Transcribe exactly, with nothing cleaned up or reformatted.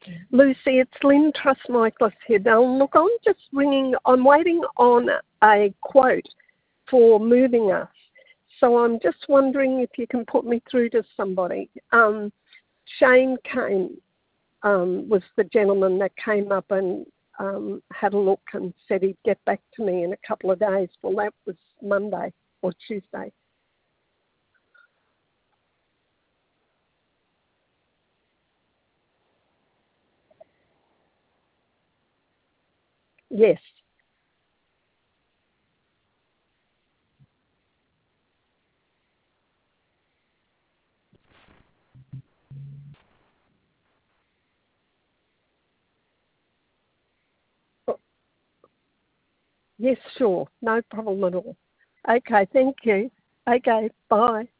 Lucy, it's Lynn Trustmichaelis here. Now, look, I'm just ringing, I'm waiting on a quote for moving us. So I'm just wondering if you can put me through to somebody. Um, Shane came, um, was the gentleman that came up and um, had a look and said he'd get back to me in a couple of days. Well, that was Monday or Tuesday. Yes. Yes, sure. No problem at all. Okay, thank you. Okay, bye.